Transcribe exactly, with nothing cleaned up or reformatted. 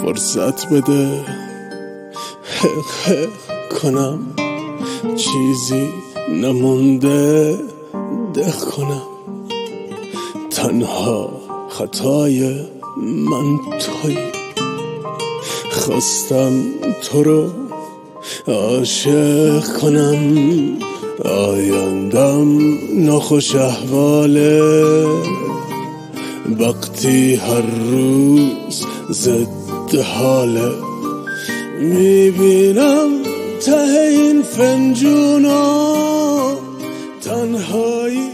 فرصت بده حق حق کنم، چیزی نمونده دق کنم. تنها خطای من تویی، خواستم تو رو عاشق کنم. آیندم ناخوش احواله، وقتی هر روز ضد حاله. میبینم ته این فنجونا تنهایی